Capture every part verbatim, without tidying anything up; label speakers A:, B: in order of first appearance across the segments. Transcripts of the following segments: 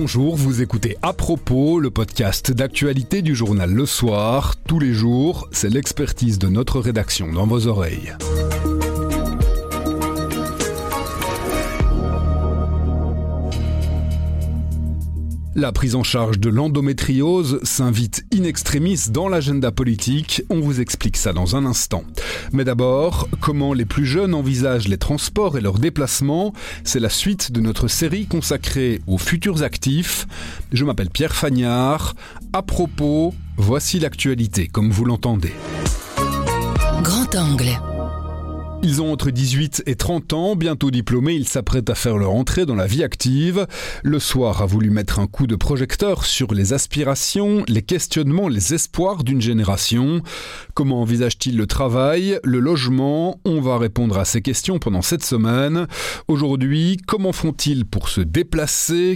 A: Bonjour, vous écoutez À propos, le podcast d'actualité du journal Le Soir. Tous les jours, c'est l'expertise de notre rédaction dans vos oreilles. La prise en charge de l'endométriose s'invite in extremis dans l'agenda politique. On vous explique ça dans un instant. Mais d'abord, comment les plus jeunes envisagent les transports et leurs déplacements. C'est la suite de notre série consacrée aux futurs actifs. Je m'appelle Pierre Fagnard. À propos, voici l'actualité comme vous l'entendez.
B: Grand angle.
A: Ils ont entre dix-huit et trente ans, bientôt diplômés, ils s'apprêtent à faire leur entrée dans la vie active. Le Soir a voulu mettre un coup de projecteur sur les aspirations, les questionnements, les espoirs d'une génération. Comment envisagent-ils le travail, le logement ? On va répondre à ces questions pendant cette semaine. Aujourd'hui, comment font-ils pour se déplacer ?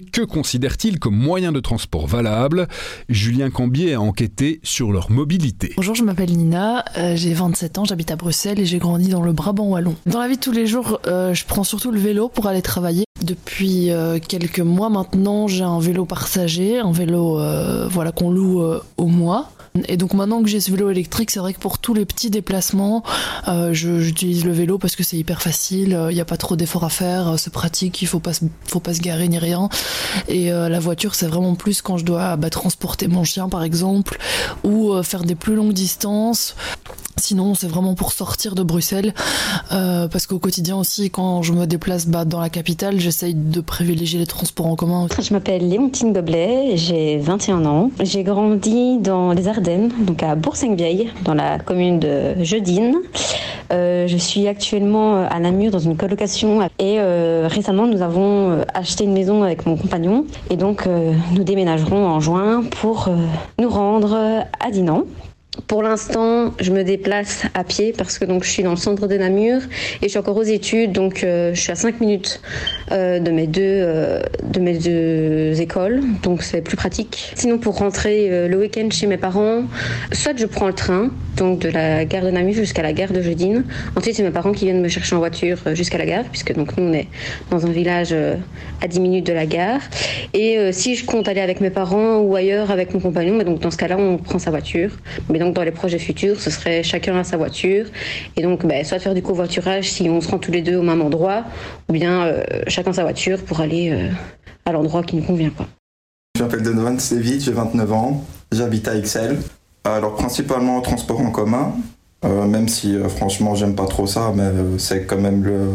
A: Que considèrent-ils comme moyen de transport valable ? Julien Cambier a enquêté sur leur mobilité.
C: Bonjour, je m'appelle Nina, euh, j'ai vingt-sept ans, j'habite à Bruxelles et j'ai grandi dans le Brabant wallon. Dans la vie de tous les jours, euh, je prends surtout le vélo pour aller travailler. Depuis euh, quelques mois maintenant, j'ai un vélo partagé, un vélo euh, voilà, qu'on loue euh, au mois. Et donc maintenant que j'ai ce vélo électrique, c'est vrai que pour tous les petits déplacements, euh, je, j'utilise le vélo parce que c'est hyper facile, il euh, n'y a pas trop d'efforts à faire, euh, c'est pratique, il ne faut pas, faut pas se garer ni rien. Et euh, la voiture, c'est vraiment plus quand je dois bah, transporter mon chien par exemple, ou euh, faire des plus longues distances. Sinon, c'est vraiment pour sortir de Bruxelles, euh, parce qu'au quotidien aussi, quand je me déplace bah, dans la capitale, j'essaye de privilégier les transports en commun.
D: Je m'appelle Léontine Goblet, j'ai vingt et un ans. J'ai grandi dans les Ardennes, donc à Bourg-Saint-Vieille, dans la commune de Jeudine. Euh, je suis actuellement à Namur dans une colocation et euh, récemment nous avons acheté une maison avec mon compagnon et donc euh, nous déménagerons en juin pour euh, nous rendre à Dinan. Pour l'instant, je me déplace à pied parce que donc je suis dans le centre de Namur et je suis encore aux études, donc euh, je suis à cinq minutes euh, de mes deux euh, de mes deux écoles, donc c'est plus pratique. Sinon, pour rentrer euh, le week-end chez mes parents, soit je prends le train, donc de la gare de Namur jusqu'à la gare de Jeudine. Ensuite, c'est mes parents qui viennent me chercher en voiture euh, jusqu'à la gare, puisque donc nous on est dans un village euh, à dix minutes de la gare. Et euh, si je compte aller avec mes parents ou ailleurs avec mon compagnon, mais donc dans ce cas-là, on prend sa voiture. Mais donc dans les projets futurs, ce serait chacun à sa voiture et donc ben, soit faire du covoiturage si on se rend tous les deux au même endroit ou bien euh, chacun sa voiture pour aller euh, à l'endroit qui nous convient, quoi.
E: Je m'appelle Donovan Sévit, j'ai vingt-neuf ans, j'habite à Ixelles. Alors principalement en transport en commun, euh, même si euh, franchement j'aime pas trop ça, mais euh, c'est quand même le,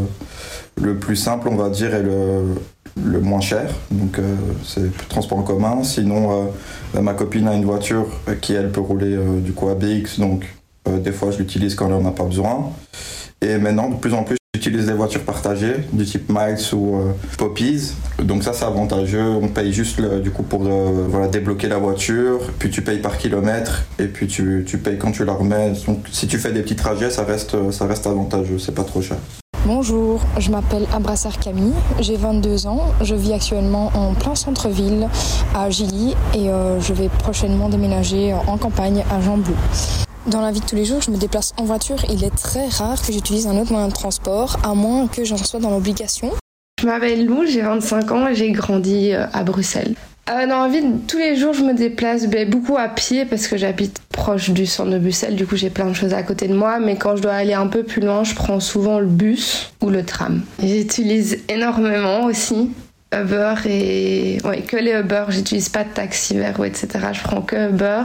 E: le plus simple on va dire et le, le moins cher, donc euh, c'est le transport en commun. Sinon euh, bah, ma copine a une voiture qui elle peut rouler euh, du coup à B X, donc euh, des fois je l'utilise quand on n'a pas besoin. Et maintenant de plus en plus j'utilise des voitures partagées du type Miles ou euh, Poppies, donc ça c'est avantageux, on paye juste le, du coup pour euh, voilà, débloquer la voiture, puis tu payes par kilomètre et puis tu, tu payes quand tu la remets, donc si tu fais des petits trajets ça reste, ça reste avantageux, c'est pas trop cher.
F: Bonjour, je m'appelle Abrassar Camille, j'ai vingt-deux ans, je vis actuellement en plein centre-ville à Gilly et euh, je vais prochainement déménager en campagne à Jean-Blou. Dans la vie de tous les jours, je me déplace en voiture. Il est très rare que j'utilise un autre moyen de transport, à moins que j'en sois dans l'obligation.
G: Je m'appelle Lou, j'ai vingt-cinq ans et j'ai grandi à Bruxelles. Euh, dans la vie de tous les jours, je me déplace ben, beaucoup à pied parce que j'habite proche du centre de Bruxelles. Du coup, j'ai plein de choses à côté de moi. Mais quand je dois aller un peu plus loin, je prends souvent le bus ou le tram. J'utilise énormément aussi Uber et... Ouais, que les Uber. J'utilise pas de taxi vert, et cetera. Je prends que Uber.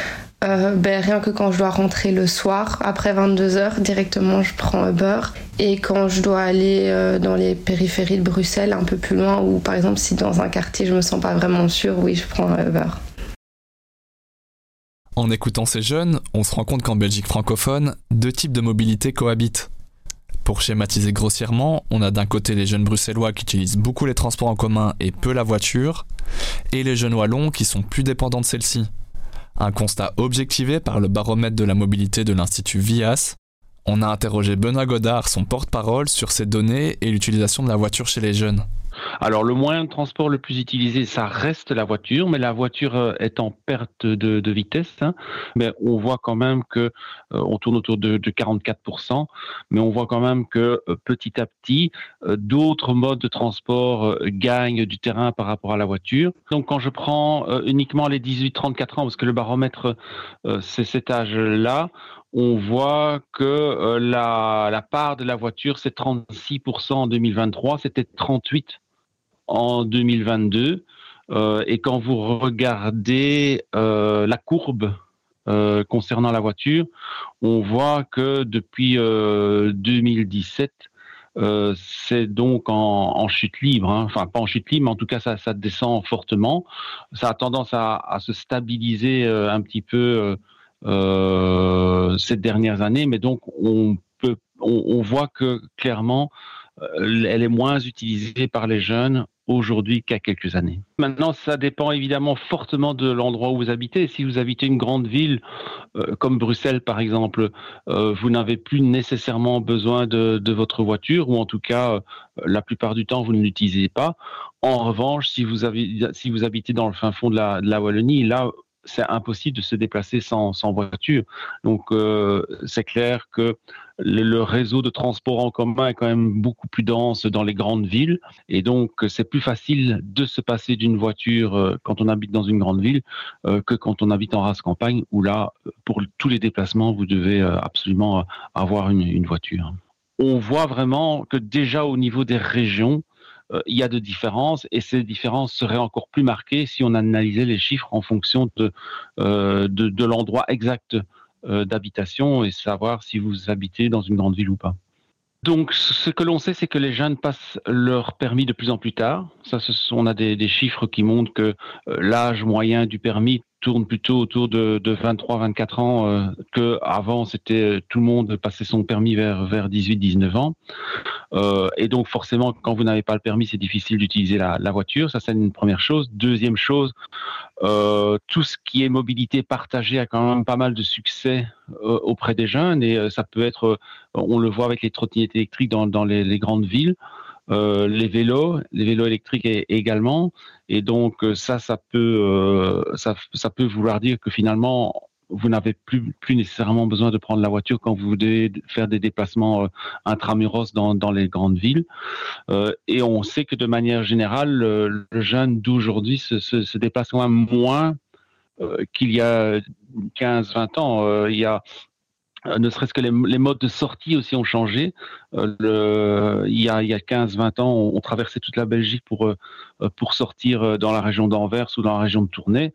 G: Euh, ben, rien que quand je dois rentrer le soir, après vingt-deux heures, directement je prends Uber. Et quand je dois aller euh, dans les périphéries de Bruxelles, un peu plus loin, ou par exemple si dans un quartier je me sens pas vraiment sûre, oui je prends Uber.
H: En écoutant ces jeunes, on se rend compte qu'en Belgique francophone, deux types de mobilité cohabitent. Pour schématiser grossièrement, on a d'un côté les jeunes bruxellois qui utilisent beaucoup les transports en commun et peu la voiture, et les jeunes wallons qui sont plus dépendants de celle-ci. Un constat objectivé par le baromètre de la mobilité de l'Institut V I A S. On a interrogé Benoît Godard, son porte-parole, sur ces données et l'utilisation de la voiture chez les jeunes.
I: Alors, le moyen de transport le plus utilisé, ça reste la voiture, mais la voiture est en perte de, de vitesse. Hein. Mais on voit quand même que euh, on tourne autour de, de quarante-quatre pour cent, mais on voit quand même que euh, petit à petit, euh, d'autres modes de transport euh, gagnent du terrain par rapport à la voiture. Donc, quand je prends euh, uniquement les dix-huit trente-quatre ans, parce que le baromètre, euh, c'est cet âge-là, on voit que euh, la, la part de la voiture, c'est trente-six pour cent en deux mille vingt-trois, c'était trente-huit pour cent en deux mille vingt-deux. Euh, et quand vous regardez euh, la courbe euh, concernant la voiture, on voit que depuis euh, deux mille dix-sept, euh, c'est donc en, en chute libre. Hein. Enfin, pas en chute libre, mais en tout cas, ça, ça descend fortement. Ça a tendance à, à se stabiliser euh, un petit peu euh, euh, ces dernières années, mais donc on peut, on, on voit que clairement, euh, elle est moins utilisée par les jeunes aujourd'hui qu'à quelques années. Maintenant, ça dépend évidemment fortement de l'endroit où vous habitez. Si vous habitez une grande ville, euh, comme Bruxelles par exemple, euh, vous n'avez plus nécessairement besoin de, de votre voiture, ou en tout cas, euh, la plupart du temps, vous ne l'utilisez pas. En revanche, si vous, avez, si vous habitez dans le fin fond de la, de la Wallonie, là, c'est impossible de se déplacer sans, sans voiture. Donc, euh, c'est clair que le, le réseau de transport en commun est quand même beaucoup plus dense dans les grandes villes. Et donc, c'est plus facile de se passer d'une voiture euh, quand on habite dans une grande ville euh, que quand on habite en race campagne, où là, pour tous les déplacements, vous devez euh, absolument avoir une, une voiture. On voit vraiment que déjà au niveau des régions, Euh, il y a de différences, et ces différences seraient encore plus marquées si on analysait les chiffres en fonction de, euh, de, de l'endroit exact euh, d'habitation, et savoir si vous habitez dans une grande ville ou pas. Donc, ce que l'on sait, c'est que les jeunes passent leur permis de plus en plus tard. Ça, ce sont, on a des, des chiffres qui montrent que euh, l'âge moyen du permis tourne plutôt autour de, de vingt-trois vingt-quatre ans, euh, qu'avant, c'était euh, tout le monde passait son permis vers, vers dix-huit dix-neuf ans. Euh, et donc, forcément, quand vous n'avez pas le permis, c'est difficile d'utiliser la, la voiture. Ça, c'est une première chose. Deuxième chose, euh, tout ce qui est mobilité partagée a quand même pas mal de succès euh, auprès des jeunes. Et euh, ça peut être, euh, on le voit avec les trottinettes électriques dans, dans les, les grandes villes. Euh, les vélos, les vélos électriques également, et donc ça, ça peut, euh, ça, ça peut vouloir dire que finalement vous n'avez plus, plus nécessairement besoin de prendre la voiture quand vous devez faire des déplacements euh, intramuros dans, dans les grandes villes. Euh, et on sait que de manière générale, le, le jeune d'aujourd'hui se, se, se déplace quand même moins euh, qu'il y a quinze vingt ans. Euh, il y a ne serait-ce que les, les modes de sortie aussi ont changé. Euh, le, il y a, il y a quinze vingt ans, on, on traversait toute la Belgique pour, euh, pour sortir dans la région d'Anvers ou dans la région de Tournai.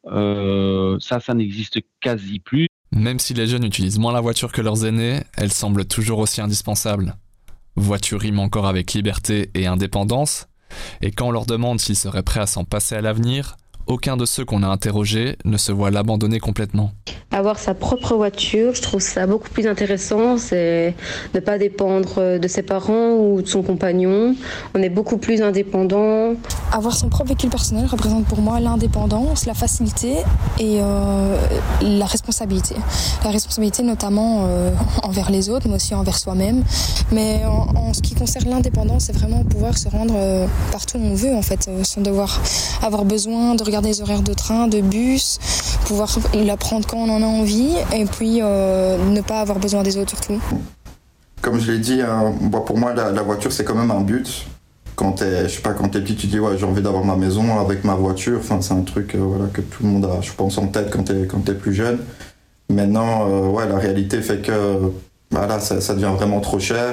I: Euh, ça, ça n'existe quasi plus.
H: Même si les jeunes utilisent moins la voiture que leurs aînés, elle semble toujours aussi indispensable. Voiture rime encore avec liberté et indépendance, et quand on leur demande s'ils seraient prêts à s'en passer à l'avenir, aucun de ceux qu'on a interrogés ne se voit l'abandonner complètement.
D: Avoir sa propre voiture, je trouve ça beaucoup plus intéressant, c'est ne pas dépendre de ses parents ou de son compagnon. On est beaucoup plus indépendant.
F: Avoir son propre véhicule personnel représente pour moi l'indépendance, la facilité et euh, la responsabilité. La responsabilité notamment euh, envers les autres, mais aussi envers soi-même. Mais en, en ce qui concerne l'indépendance, c'est vraiment pouvoir se rendre euh, partout où on veut, en fait, euh, sans devoir avoir besoin de regarder les horaires de train, de bus, pouvoir la prendre quand on en a envie, et puis euh, ne pas avoir besoin des autres surtout.
E: Comme je l'ai dit, hein, pour moi la, la voiture c'est quand même un but. Quand t'es, je sais pas, quand t'es petit, tu dis ouais j'ai envie d'avoir ma maison avec ma voiture. Enfin c'est un truc euh, voilà, que tout le monde a, je pense, en tête quand t'es, quand t'es plus jeune. Maintenant, euh, ouais, la réalité fait que voilà, ça, ça devient vraiment trop cher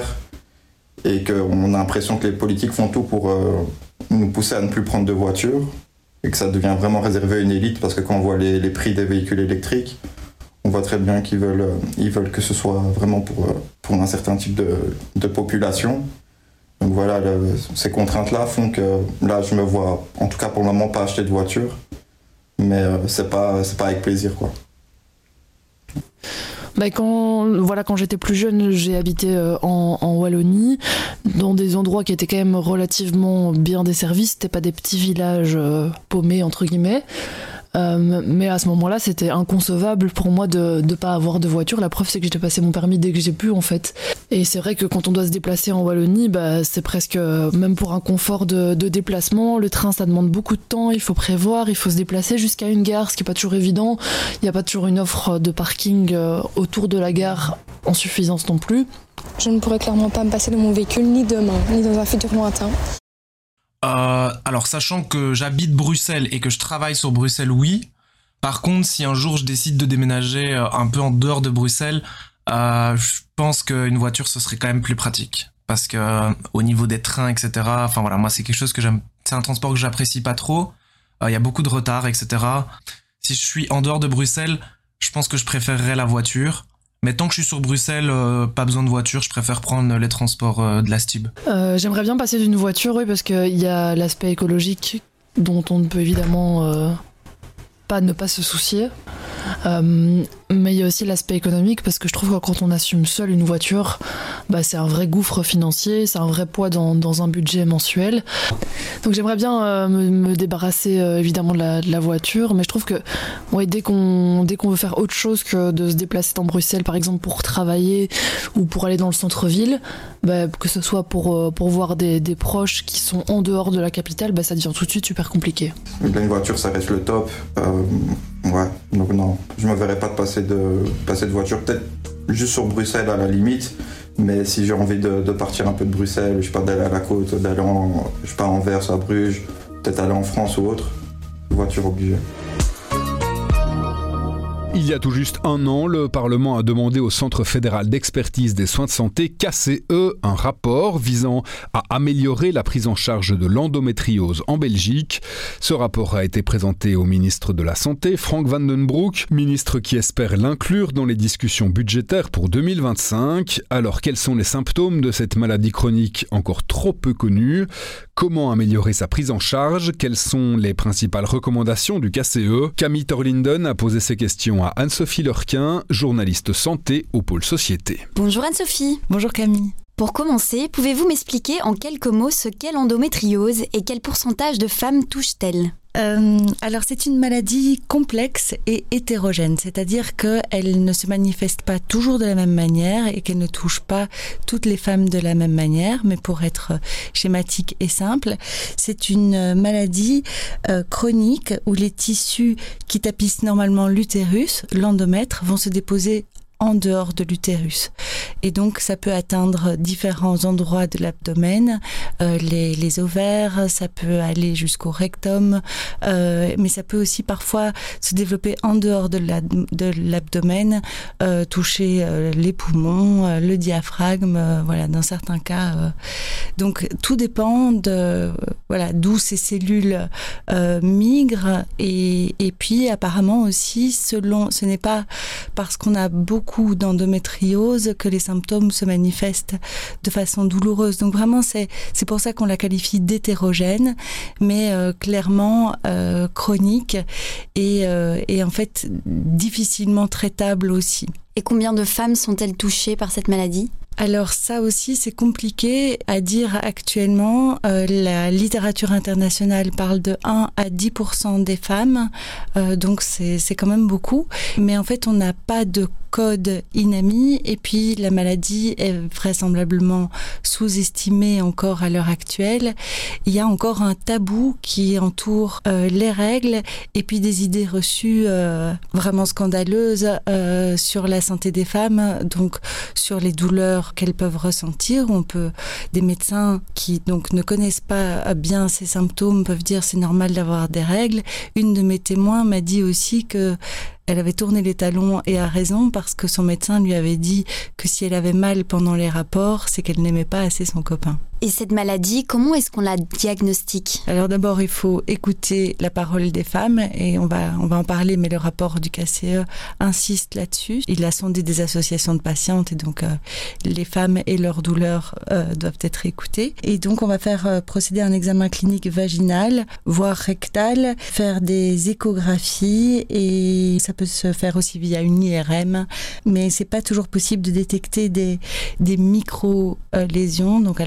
E: et qu'on a l'impression que les politiques font tout pour euh, nous pousser à ne plus prendre de voiture. Et que ça devient vraiment réservé à une élite, parce que quand on voit les, les prix des véhicules électriques, on voit très bien qu'ils veulent, euh, ils veulent que ce soit vraiment pour, euh, pour un certain type de, de population. Donc voilà, le, ces contraintes-là font que là, je me vois, en tout cas pour le moment, pas acheter de voiture, mais euh, c'est pas, c'est pas avec plaisir, quoi.
C: Bah quand, voilà, quand j'étais plus jeune, j'ai habité en, en Wallonie, dans des endroits qui étaient quand même relativement bien desservis. C'était pas des petits villages euh, paumés, entre guillemets. Euh, mais à ce moment-là, c'était inconcevable pour moi de ne pas avoir de voiture. La preuve, c'est que j'ai passé mon permis dès que j'ai pu, en fait. Et c'est vrai que quand on doit se déplacer en Wallonie, bah, c'est presque, même pour un confort de, de déplacement, le train, ça demande beaucoup de temps, il faut prévoir, il faut se déplacer jusqu'à une gare, ce qui n'est pas toujours évident. Il n'y a pas toujours une offre de parking autour de la gare en suffisance non plus.
F: Je ne pourrais clairement pas me passer de mon véhicule ni demain, ni dans un futur lointain.
J: Euh, alors, sachant que j'habite Bruxelles et que je travaille sur Bruxelles, oui. Par contre, si un jour je décide de déménager un peu en dehors de Bruxelles, euh, je pense qu'une voiture, ce serait quand même plus pratique. Parce que euh, au niveau des trains, et cetera, enfin voilà, moi, c'est quelque chose que j'aime. C'est un transport que j'apprécie pas trop. Il euh, y a beaucoup de retard, et cetera. Si je suis en dehors de Bruxelles, je pense que je préférerais la voiture. Mais tant que je suis sur Bruxelles, euh, pas besoin de voiture, je préfère prendre les transports euh, de la S T I B.
C: Euh, j'aimerais bien passer d'une voiture, oui, parce qu'il y a l'aspect écologique dont on ne peut évidemment euh, pas ne pas se soucier. Euh, mais il y a aussi l'aspect économique, parce que je trouve que quand on assume seul une voiture, bah, c'est un vrai gouffre financier, c'est un vrai poids dans, dans un budget mensuel. Donc j'aimerais bien euh, me, me débarrasser euh, évidemment de la, de la voiture, mais je trouve que ouais, dès qu'on, dès qu'on veut faire autre chose que de se déplacer dans Bruxelles, par exemple pour travailler ou pour aller dans le centre-ville, bah, que ce soit pour, euh, pour voir des, des proches qui sont en dehors de la capitale, bah, ça devient tout de suite super compliqué.
E: Une voiture, ça reste le top. Euh, ouais, donc non, je me verrais pas de passer de, passer de voiture, peut-être juste sur Bruxelles à la limite. Mais si j'ai envie de, de partir un peu de Bruxelles, je sais pas, d'aller à la côte, d'aller en, je sais pas, à Anvers, à Bruges, peut-être aller en France ou autre, voiture obligée.
A: Il y a tout juste un an, le Parlement a demandé au Centre fédéral d'expertise des soins de santé, K C E, un rapport visant à améliorer la prise en charge de l'endométriose en Belgique. Ce rapport a été présenté au ministre de la Santé, Frank van den Broek, ministre qui espère l'inclure dans les discussions budgétaires pour deux mille vingt-cinq. Alors, quels sont les symptômes de cette maladie chronique encore trop peu connue ? Comment améliorer sa prise en charge ? Quelles sont les principales recommandations du K C E ? Camille Torlinden a posé ces questions à Anne-Sophie Lurquin, journaliste santé au pôle société.
K: Bonjour Anne-Sophie.
L: Bonjour Camille.
K: Pour commencer, pouvez-vous m'expliquer en quelques mots ce qu'est l'endométriose et quel pourcentage de femmes touche-t-elle ?
L: Euh, alors c'est une maladie complexe et hétérogène, c'est-à-dire qu'elle ne se manifeste pas toujours de la même manière et qu'elle ne touche pas toutes les femmes de la même manière, mais pour être schématique et simple, c'est une maladie euh, chronique où les tissus qui tapissent normalement l'utérus, l'endomètre, vont se déposer en dehors de l'utérus. Et donc, ça peut atteindre différents endroits de l'abdomen, euh, les, les ovaires, ça peut aller jusqu'au rectum, euh, mais ça peut aussi parfois se développer en dehors de, la, de l'abdomen, euh, toucher euh, les poumons, euh, le diaphragme, euh, voilà, dans certains cas. Euh. Donc, tout dépend de, voilà, d'où ces cellules euh, migrent. Et, et puis, apparemment aussi, selon, ce n'est pas parce qu'on a beaucoup d'endométriose que les symptômes se manifestent de façon douloureuse. Donc vraiment, c'est, c'est pour ça qu'on la qualifie d'hétérogène, mais euh, clairement euh, chronique et, euh, et en fait difficilement traitable aussi.
K: Et combien de femmes sont-elles touchées par cette maladie ?
L: Alors ça aussi, c'est compliqué à dire actuellement. Euh, la littérature internationale parle de un à dix pour cent des femmes, euh, donc c'est, c'est quand même beaucoup. Mais en fait, on n'a pas de code I N A M I et puis la maladie est vraisemblablement sous-estimée encore à l'heure actuelle. Il y a encore un tabou qui entoure euh, les règles et puis des idées reçues euh, vraiment scandaleuses euh, sur la santé des femmes, donc sur les douleurs qu'elles peuvent ressentir. On peut, des médecins qui donc ne connaissent pas bien ces symptômes peuvent dire c'est normal d'avoir des règles. Une de mes témoins m'a dit aussi que elle avait tourné les talons et a raison parce que son médecin lui avait dit que si elle avait mal pendant les rapports, c'est qu'elle n'aimait pas assez son copain.
K: Et cette maladie, comment est-ce qu'on la diagnostique ?
L: Alors d'abord, il faut écouter la parole des femmes et on va, on va en parler, mais le rapport du K C E insiste là-dessus. Il a sondé des associations de patientes et donc euh, les femmes et leurs douleurs euh, doivent être écoutées. Et donc on va faire euh, procéder à un examen clinique vaginal, voire rectal, faire des échographies et ça peut se faire aussi via une I R M, mais c'est pas toujours possible de détecter des, des micro-lésions. Donc alors on va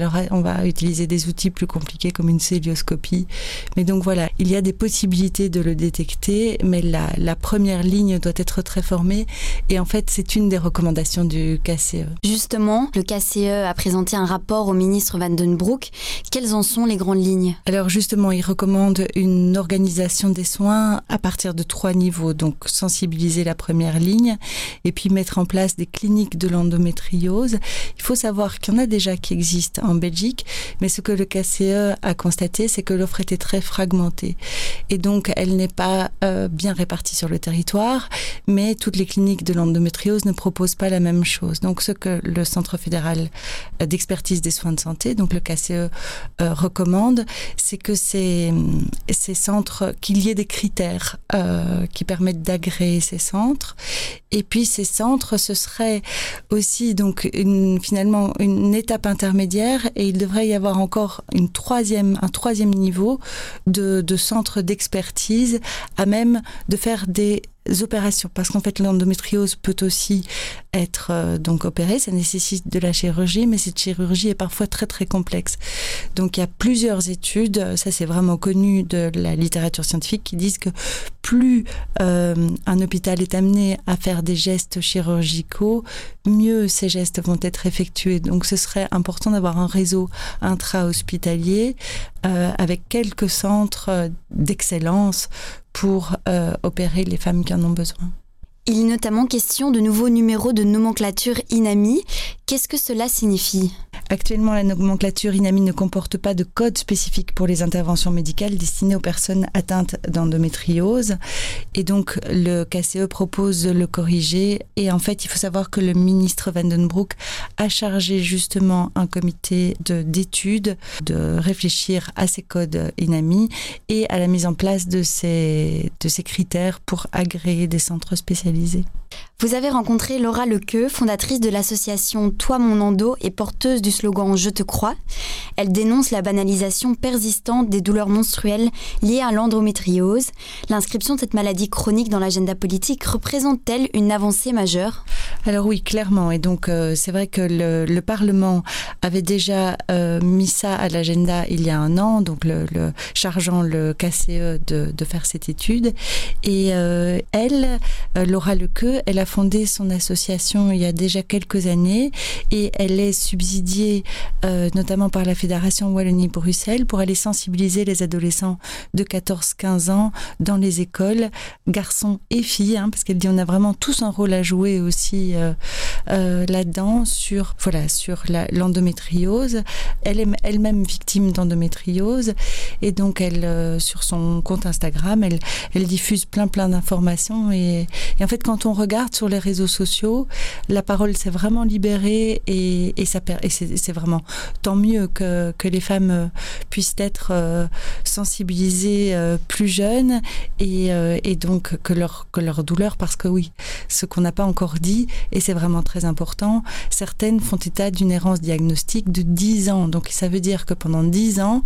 L: va utiliser des outils plus compliqués comme une cœlioscopie. Mais donc voilà, il y a des possibilités de le détecter, mais la, la première ligne doit être très formée. Et en fait, c'est une des recommandations du K C E.
K: Justement, le K C E a présenté un rapport au ministre Van den Broek. Quelles en sont les grandes lignes ?
L: Alors justement, il recommande une organisation des soins à partir de trois niveaux. Donc sensibiliser la première ligne et puis mettre en place des cliniques de l'endométriose. Il faut savoir qu'il y en a déjà qui existent en Belgique, mais ce que le K C E a constaté, c'est que l'offre était très fragmentée. Et donc, elle n'est pas euh, bien répartie sur le territoire, mais toutes les cliniques de l'endométriose ne proposent pas la même chose. Donc, ce que le Centre fédéral d'expertise des soins de santé, donc le K C E, euh, recommande, c'est que ces, ces centres, qu'il y ait des critères euh, qui permettent d'agréer ces centres. Et puis, ces centres, ce serait aussi donc une, finalement une étape intermédiaire, et il devrait y avoir encore une troisième, un troisième niveau de, de centre d'expertise à même de faire des opérations, parce qu'en fait l'endométriose peut aussi être euh, donc opérée, ça nécessite de la chirurgie, mais cette chirurgie est parfois très très complexe. Donc il y a plusieurs études, ça c'est vraiment connu de la littérature scientifique, qui disent que plus euh, un hôpital est amené à faire des gestes chirurgicaux, mieux ces gestes vont être effectués. Donc ce serait important d'avoir un réseau intra-hospitalier euh, avec quelques centres d'excellence pour euh, opérer les femmes qui en ont besoin.
K: Il est notamment question de nouveaux numéros de nomenclature INAMI. Qu'est-ce que cela signifie ?
L: Actuellement, la nomenclature INAMI ne comporte pas de code spécifique pour les interventions médicales destinées aux personnes atteintes d'endométriose. Et donc, le K C E propose de le corriger. Et en fait, il faut savoir que le ministre Van den Broek a chargé justement un comité de, d'études de réfléchir à ces codes INAMI et à la mise en place de ces, de ces critères pour agréer des centres spécialisés.
K: Vous avez rencontré Laura Lequeux, fondatrice de l'association Toi mon endo et porteuse du slogan Je te crois. Elle dénonce la banalisation persistante des douleurs menstruelles liées à l'endométriose. L'inscription de cette maladie chronique dans l'agenda politique représente-t-elle une avancée majeure ?
L: Alors oui, clairement. Et donc euh, c'est vrai que le, le Parlement avait déjà euh, mis ça à l'agenda il y a un an, donc le, le, chargeant le K C E de, de faire cette étude. Et euh, elle, euh, Laura Lequeux, elle a fondé son association il y a déjà quelques années et elle est subsidiée euh, notamment par la Fédération Wallonie-Bruxelles pour aller sensibiliser les adolescents de quatorze à quinze ans dans les écoles, garçons et filles, hein, parce qu'elle dit on a vraiment tous un rôle à jouer aussi euh, euh, là-dedans sur, voilà, sur la, l'endométriose. Elle est elle-même victime d'endométriose et donc elle, euh, sur son compte Instagram, elle, elle diffuse plein plein d'informations et, et en fait quand on regarde sur les réseaux sociaux, la parole s'est vraiment libérée et, et, ça, et c'est, c'est vraiment tant mieux que, que les femmes puissent être euh, sensibilisées euh, plus jeunes et, euh, et donc que leur, que leur douleur, parce que oui, ce qu'on n'a pas encore dit, et c'est vraiment très important, certaines font état d'une errance diagnostique de dix ans. Donc ça veut dire que pendant dix ans,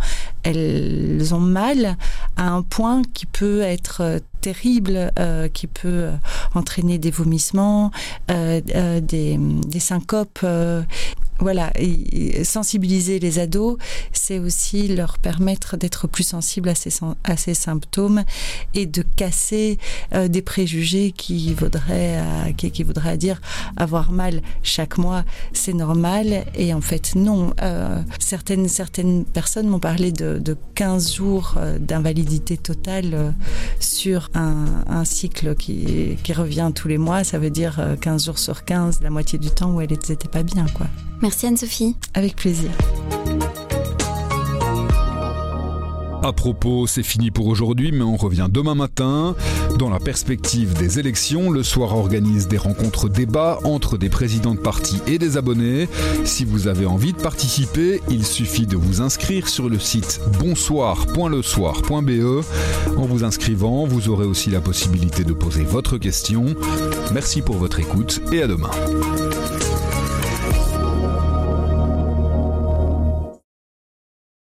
L: elles ont mal à un point qui peut être terrible, euh, qui peut entraîner des vomissements, euh, euh, des, des syncopes. Euh, Voilà, et sensibiliser les ados, c'est aussi leur permettre d'être plus sensibles à ces, à ces symptômes et de casser euh, des préjugés qui voudraient, euh, qui, qui voudraient dire avoir mal chaque mois, c'est normal. Et en fait, non. Euh, certaines, certaines personnes m'ont parlé de, de quinze jours euh, d'invalidité totale euh, sur un, un cycle qui, qui revient tous les mois. Ça veut dire euh, quinze jours sur quinze, la moitié du temps où elles n'étaient pas bien, quoi.
K: Merci Anne-Sophie.
L: Avec plaisir.
A: À propos, c'est fini pour aujourd'hui, mais on revient demain matin. Dans la perspective des élections, Le Soir organise des rencontres débats entre des présidents de partis et des abonnés. Si vous avez envie de participer, il suffit de vous inscrire sur le site bonsoir point le soir point b e. En vous inscrivant, vous aurez aussi la possibilité de poser votre question. Merci pour votre écoute et à demain.